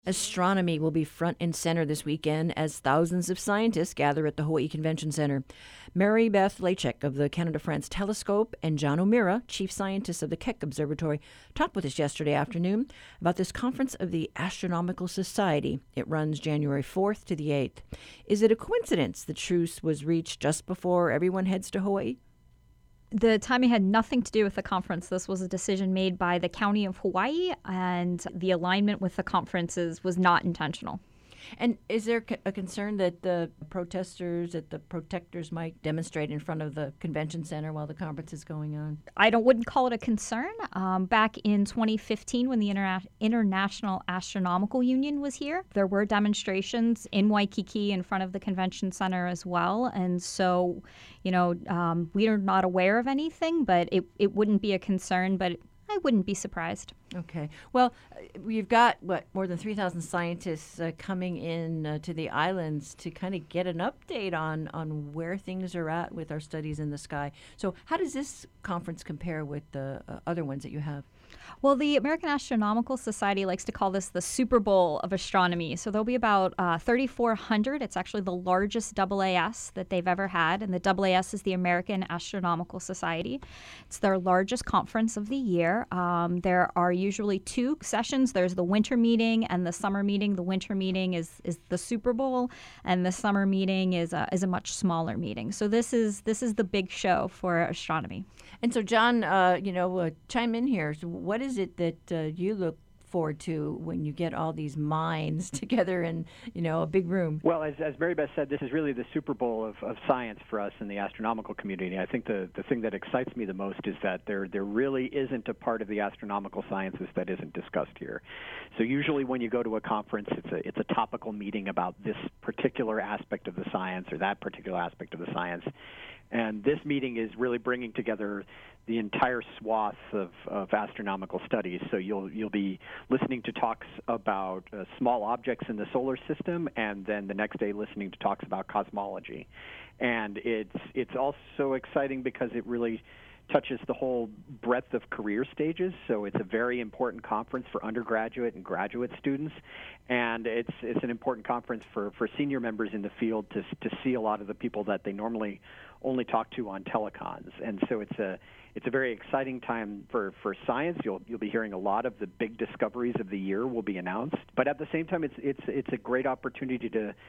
Astronomy will be front and center this weekend as thousands of scientists gather at the Hawaii Convention Center. Mary Beth Lachek of the Canada-France Telescope and John O'Meara, chief scientist of the Keck Observatory, talked with us yesterday afternoon about this conference of the Astronomical Society. It runs January 4th to the 8th. Is it a coincidence the truce was reached just before everyone heads to Hawaii? The timing had nothing to do with the conference. This was a decision made by the County of Hawaii, and the alignment with the conferences was not intentional. And is there a concern that the protesters, that the protectors might demonstrate in front of the convention center while the conference is going on? I wouldn't call it a concern. Back in 2015, when the International Astronomical Union was here, there were demonstrations in Waikiki in front of the convention center as well. And so, we are not aware of anything, but it wouldn't be a concern, but I wouldn't be surprised. Okay. Well, we've got, more than 3,000 scientists coming in to the islands to kind of get an update on where things are at with our studies in the sky. So how does this conference compare with the other ones that you have? Well, the American Astronomical Society likes to call this the Super Bowl of astronomy. So there'll be about 3,400. It's actually the largest AAS that they've ever had. And the AAS is the American Astronomical Society. It's their largest conference of the year. There are usually two sessions. There's the winter meeting and the summer meeting. The winter meeting is the Super Bowl, and the summer meeting is a much smaller meeting. So this is the big show for astronomy. And so, John, chime in here. So what is it that you look forward to when you get all these minds together in, a big room? Well, as Mary Beth said, this is really the Super Bowl of science for us in the astronomical community. I think the thing that excites me the most is that there really isn't a part of the astronomical sciences that isn't discussed here. So usually when you go to a conference, it's a topical meeting about this particular aspect of the science or that particular aspect of the science. And this meeting is really bringing together the entire swath of astronomical studies. So you'll be listening to talks about small objects in the solar system, and then the next day listening to talks about cosmology. And it's also exciting because it really touches the whole breadth of career stages. So it's a very important conference for undergraduate and graduate students, and it's an important conference for senior members in the field to see a lot of the people that they normally only talk to on telecons. And so it's a very exciting time for science. You'll be hearing a lot of the big discoveries of the year will be announced, but at the same time, it's a great opportunity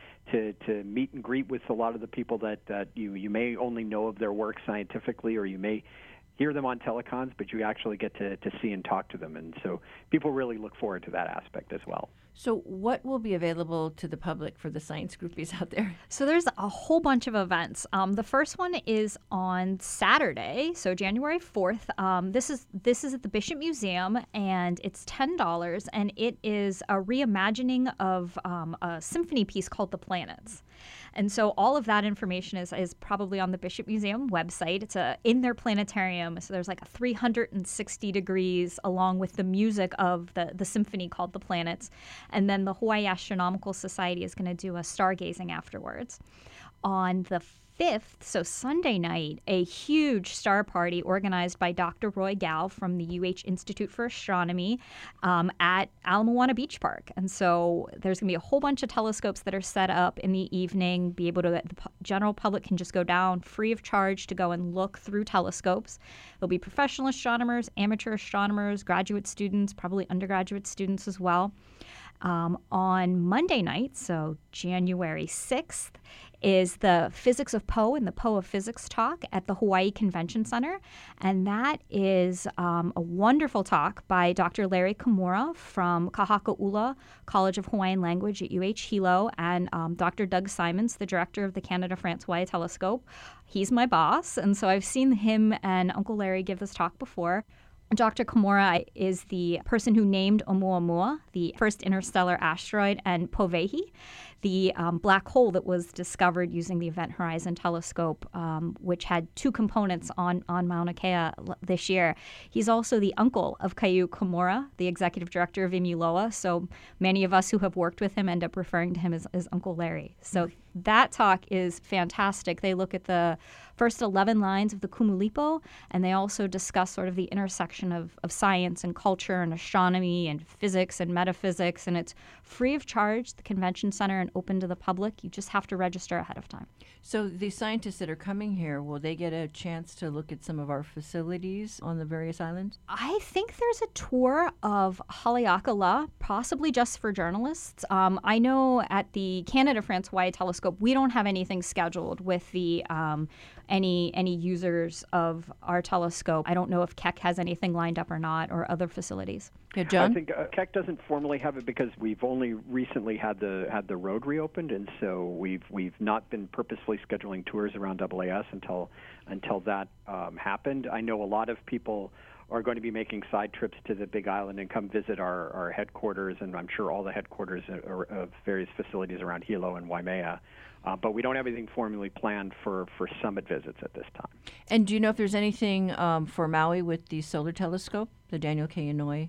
to meet and greet with a lot of the people that you may only know of their work scientifically, or you may hear them on telecons, but you actually get to see and talk to them. And so people really look forward to that aspect as well. So what will be available to the public for the science groupies out there? So there's a whole bunch of events. The first one is on Saturday, so January 4th. This is at the Bishop Museum, and it's $10, and it is a reimagining of a symphony piece called The Planets. And so all of that information is probably on the Bishop Museum website. It's in their planetarium, so there's like a 360 degrees along with the music of the symphony called The Planets. And then the Hawaii Astronomical Society is going to do a stargazing afterwards. On the 5th, so Sunday night, a huge star party organized by Dr. Roy Gal from the UH Institute for Astronomy at Ala Moana Beach Park. And so there's going to be a whole bunch of telescopes that are set up in the evening. The general public can just go down free of charge to go and look through telescopes. There'll be professional astronomers, amateur astronomers, graduate students, probably undergraduate students as well. On Monday night, so January 6th, is the Physics of Poe and the Poe of Physics talk at the Hawaii Convention Center. And that is a wonderful talk by Dr. Larry Kimura from Kahakaula College of Hawaiian Language at UH Hilo, and Dr. Doug Simons, the director of the Canada-France Hawaii Telescope. He's my boss, and so I've seen him and Uncle Larry give this talk before. Dr. Kimura is the person who named Oumuamua, the first interstellar asteroid, and Povehi, the black hole that was discovered using the Event Horizon Telescope, which had two components on Mauna Kea this year. He's also the uncle of Kaio Komura, the executive director of Imiloa. So many of us who have worked with him end up referring to him as Uncle Larry. So that talk is fantastic. They look at the first 11 lines of the Kumulipo, and they also discuss sort of the intersection of science and culture and astronomy and physics and metaphysics. And it's free of charge, the convention center, and open to the public. You just have to register ahead of time. So the scientists that are coming here, will they get a chance to look at some of our facilities on the various islands? I think there's a tour of Haleakala, possibly just for journalists. I know at the Canada-France Hawaii Telescope, we don't have anything scheduled with the any users of our telescope. I don't know if Keck has anything lined up or not, or other facilities. Yeah, John? I think Keck doesn't formally have it because we've only recently had the road reopened, and so we've not been purposefully scheduling tours around AAS until that happened. I know a lot of people are going to be making side trips to the Big Island and come visit our headquarters, and I'm sure all the headquarters of various facilities around Hilo and Waimea. But we don't have anything formally planned for summit visits at this time. And do you know if there's anything for Maui with the solar telescope, the Daniel K. Inouye?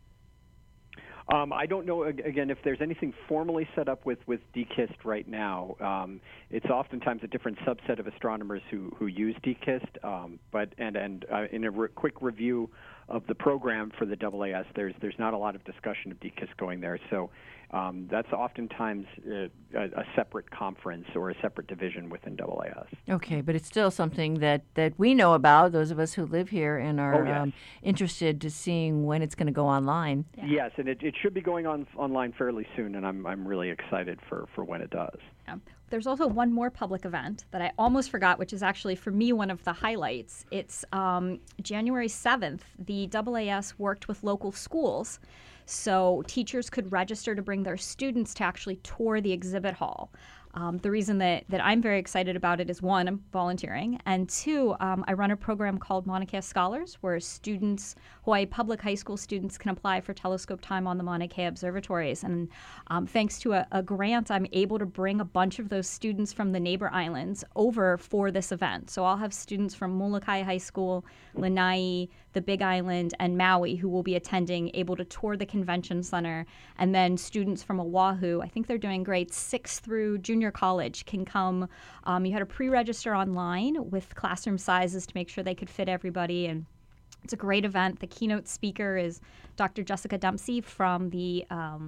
I don't know, again, if there's anything formally set up with DKIST right now. It's oftentimes a different subset of astronomers who use DKIST, but in a quick review of the program for the AAS, there's not a lot of discussion of DKIST going there. So that's oftentimes a separate conference or a separate division within AAS. Okay, but it's still something that we know about, those of us who live here and are interested to seeing when it's going to go online. Yeah. Yes, and it should be going online fairly soon, and I'm really excited for when it does. Yeah. There's also one more public event that I almost forgot, which is actually, for me, one of the highlights. It's January 7th. The AAS worked with local schools, so teachers could register to bring their students to actually tour the exhibit hall. The reason that I'm very excited about it is, one, I'm volunteering, and two, I run a program called Mauna Kea Scholars, where students, Hawaii public high school students, can apply for telescope time on the Mauna Kea observatories. And thanks to a grant, I'm able to bring a bunch of those students from the neighbor islands over for this event. So I'll have students from Molokai High School, Lanai, the Big Island, and Maui who will be attending, able to tour the convention center. And then students from Oahu, I think they're doing grades 6 through junior college, can come. You had to pre-register online with classroom sizes to make sure they could fit everybody. And it's a great event. The keynote speaker is Dr. Jessica Dempsey from the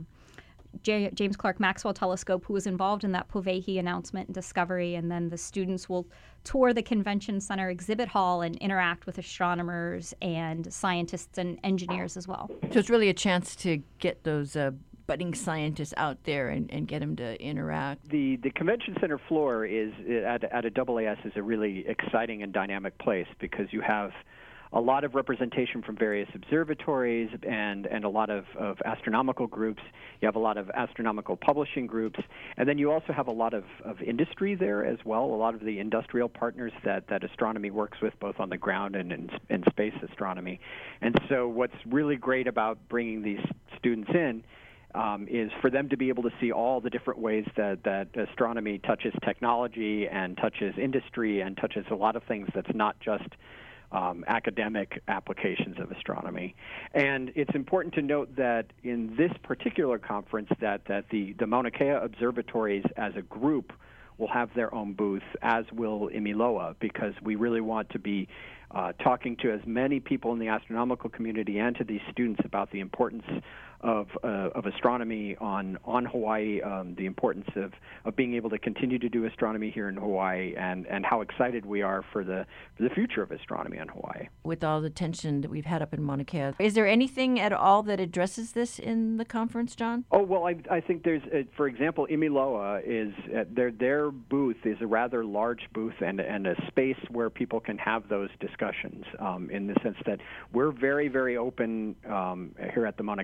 James Clerk Maxwell Telescope, who was involved in that Povehi announcement and discovery. And then the students will tour the Convention Center exhibit hall and interact with astronomers and scientists and engineers as well. So it's really a chance to get those budding scientists out there and get them to interact. The Convention Center floor is at a AAS is a really exciting and dynamic place because you have a lot of representation from various observatories and a lot of astronomical groups. You have a lot of astronomical publishing groups. And then you also have a lot of industry there as well, a lot of the industrial partners that astronomy works with, both on the ground and in space astronomy. And so what's really great about bringing these students in is for them to be able to see all the different ways that astronomy touches technology and touches industry and touches a lot of things that's not just academic applications of astronomy. And it's important to note that in this particular conference that the Mauna Kea observatories as a group will have their own booth, as will Imiloa, because we really want to be talking to as many people in the astronomical community and to these students about the importance of astronomy on Hawaii, the importance of being able to continue to do astronomy here in Hawaii, and how excited we are for the future of astronomy on Hawaii. With all the tension that we've had up in Mauna Kea, is there anything at all that addresses this in the conference, John? Oh, well, I think there's, for example, Imiloa is, their booth is a rather large booth and a space where people can have those discussions in the sense that we're very, very open here at the Mauna Kea Observatory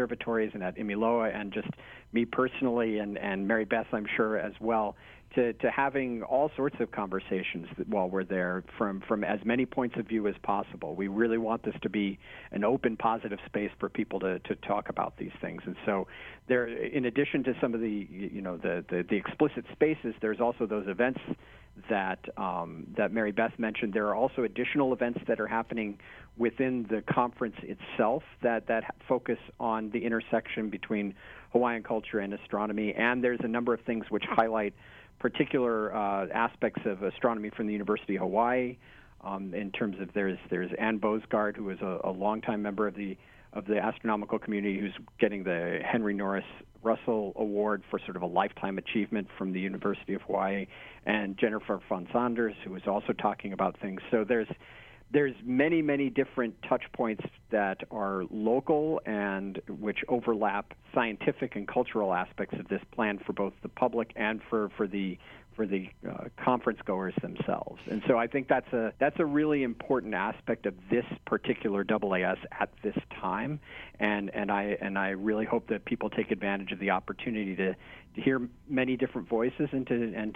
observatories and at Imiloa, and just me personally and Mary Beth, I'm sure, as well, to having all sorts of conversations while we're there from as many points of view as possible. We really want this to be an open, positive space for people to talk about these things. And so there, in addition to some of the explicit spaces, there's also those events that Mary Beth mentioned. There are also additional events that are happening within the conference itself that focus on the intersection between Hawaiian culture and astronomy, and there's a number of things which highlight particular aspects of astronomy from the University of Hawaii. In terms of there's Ann Bosgaard, who is a longtime member of the astronomical community, who's getting the Henry Norris Russell Award for sort of a lifetime achievement from the University of Hawaii, and Jennifer von Sanders, who is also talking about things. So there's many, many different touch points that are local and which overlap scientific and cultural aspects of this plan for both the public and for the conference goers themselves. And so I think that's a really important aspect of this particular AAS at this time. And I really hope that people take advantage of the opportunity to hear many different voices and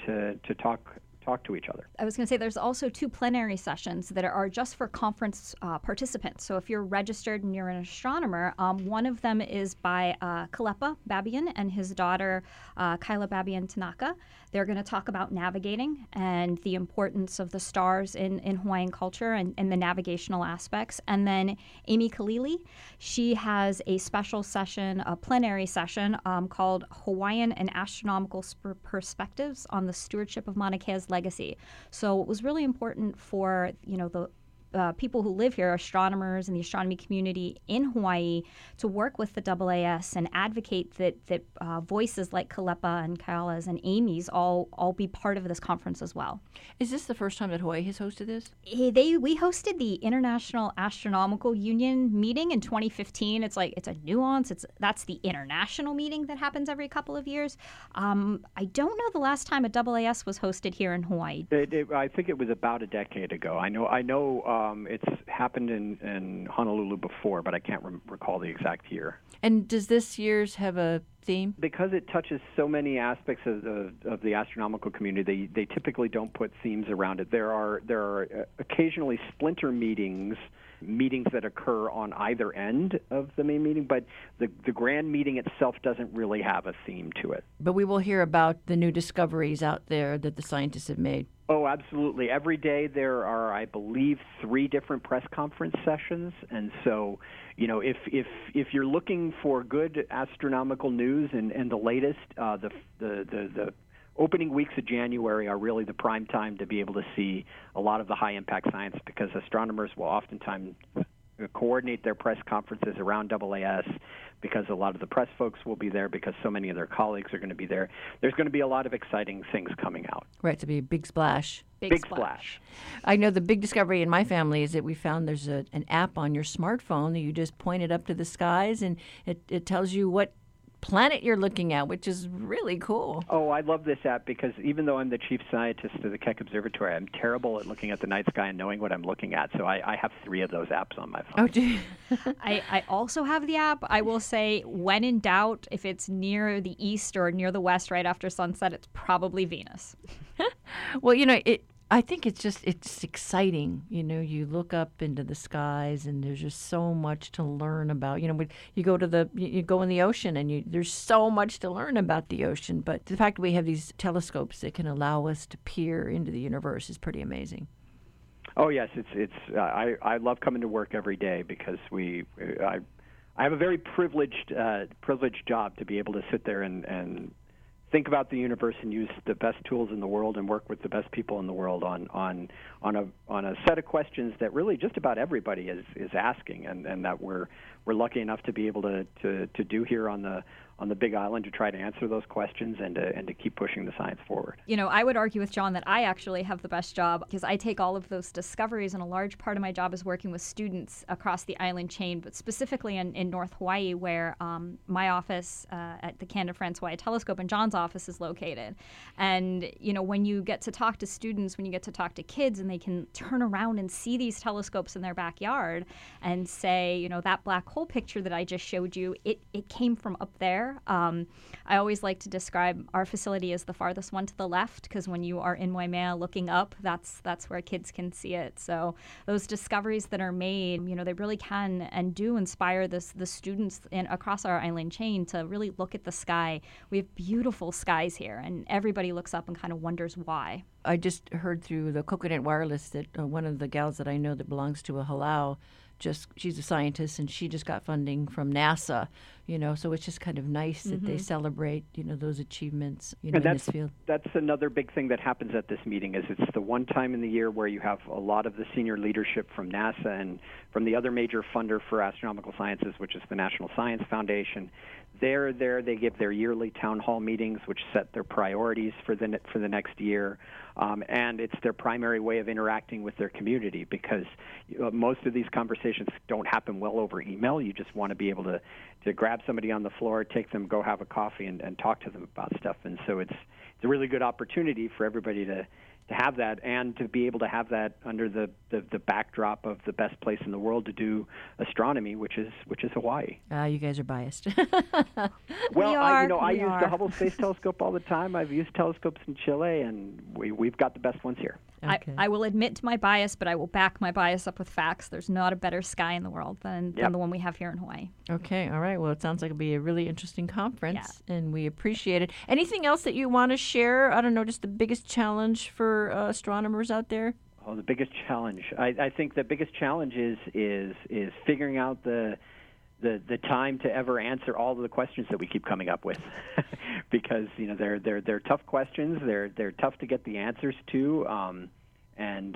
to talk to each other. I was going to say there's also 2 plenary sessions that are just for conference participants. So if you're registered and you're an astronomer, one of them is by Kalepa Babian and his daughter Kyla Babian Tanaka. They're going to talk about navigating and the importance of the stars in Hawaiian culture and the navigational aspects. And then Amy Kalili, she has a special session, a plenary session called Hawaiian and Astronomical Perspectives on the Stewardship of Mauna Kea's Legacy. So it was really important for, the people who live here, astronomers and the astronomy community in Hawaii, to work with the AAS and advocate that voices like Kalepa and Kyla's and Amy's all be part of this conference as well. Is this the first time that Hawaii has hosted this? We hosted the International Astronomical Union meeting in 2015. It's a nuance. That's the international meeting that happens every couple of years. I don't know the last time a AAS was hosted here in Hawaii. I think it was about a decade ago. I know. It's happened in Honolulu before, but I can't recall the exact year. And does this year's have a theme? Because it touches so many aspects of the astronomical community, they typically don't put themes around it. There are occasionally splinter meetings that occur on either end of the main meeting, but the grand meeting itself doesn't really have a theme to it. But we will hear about the new discoveries out there that the scientists have made. Oh, absolutely. Every day there are, I believe, 3 different press conference sessions. And so, if you're looking for good astronomical news and the latest, the opening weeks of January are really the prime time to be able to see a lot of the high-impact science, because astronomers will oftentimes coordinate their press conferences around AAS, because a lot of the press folks will be there, because so many of their colleagues are going to be there. There's going to be a lot of exciting things coming out. Right, to be a big splash. Big splash. I know the big discovery in my family is that we found there's an app on your smartphone that you just point it up to the skies, and it tells you what planet you're looking at, which is really cool. Oh, I love this app, because even though I'm the chief scientist of the Keck Observatory, I'm terrible at looking at the night sky and knowing what I'm looking at. So I have 3 of those apps on my phone. Oh, do you? I also have the app. I will say, when in doubt, if it's near the east or near the west right after sunset, it's probably Venus. Well, I think it's exciting. You look up into the skies, and there's just so much to learn about. You go you go in the ocean, and there's so much to learn about the ocean. But the fact that we have these telescopes that can allow us to peer into the universe is pretty amazing. Oh yes, I love coming to work every day, because I have a very privileged job to be able to sit there and think about the universe and use the best tools in the world and work with the best people in the world on a set of questions that really just about everybody is asking, and that we're lucky enough to be able to do here on the Big Island, to try to answer those questions and to keep pushing the science forward. I would argue with John that I actually have the best job, because I take all of those discoveries, and a large part of my job is working with students across the island chain, but specifically in North Hawaii, where my office at the Canada France Hawaii Telescope and John's office is located. And, when you get to talk to students, when you get to talk to kids, and they can turn around and see these telescopes in their backyard and say, that black whole picture that I just showed you, it came from up there. I always like to describe our facility as the farthest one to the left, because when you are in Waimea looking up, that's where kids can see it. So those discoveries that are made, they really can and do inspire the students across our island chain to really look at the sky. We have beautiful skies here, and everybody looks up and kind of wonders why. I just heard through the Coconut Wireless that one of the gals that I know that belongs to a halau, she's a scientist, and she just got funding from NASA, so it's just kind of nice that they celebrate, those achievements, in this field. That's another big thing that happens at this meeting is it's the one time in the year where you have a lot of the senior leadership from NASA and from the other major funder for astronomical sciences, which is the National Science Foundation. They're there. They give their yearly town hall meetings, which set their priorities for the next year, and it's their primary way of interacting with their community, because most of these conversations don't happen well over email. You just want to be able to grab somebody on the floor, take them, go have a coffee, and talk to them about stuff. And so it's a really good opportunity for everybody to have that, and to be able to have that under the backdrop of the best place in the world to do astronomy, which is Hawaii. You guys are biased. Well, I use the Hubble Space Telescope all the time. I've used telescopes in Chile, and we've got the best ones here. Okay. I will admit to my bias, but I will back my bias up with facts. There's not a better sky in the world than the one we have here in Hawaii. Okay, all right. Well, it sounds like it'll be a really interesting conference, and we appreciate it. Anything else that you want to share? I don't know, just the biggest challenge for astronomers out there? Oh, the biggest challenge. I think the biggest challenge is figuring out the time to ever answer all of the questions that we keep coming up with, because they're tough questions. They're tough to get the answers to, and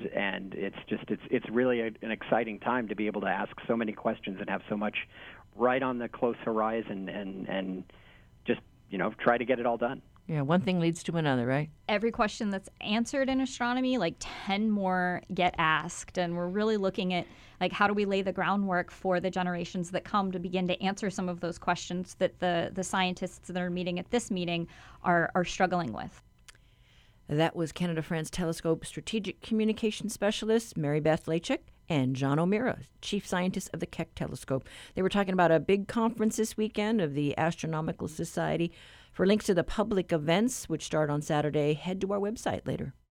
it's really an exciting time to be able to ask so many questions and have so much right on the close horizon, and just try to get it all done. Yeah, one thing leads to another, right? Every question that's answered in astronomy, 10 more get asked. And we're really looking at, how do we lay the groundwork for the generations that come to begin to answer some of those questions that the scientists that are meeting at this meeting are struggling with. That was Canada-France Telescope Strategic Communication Specialist Mary Beth Lachek and John O'Meara, Chief Scientist of the Keck Telescope. They were talking about a big conference this weekend of the Astronomical Society. For links to the public events, which start on Saturday, head to our website later.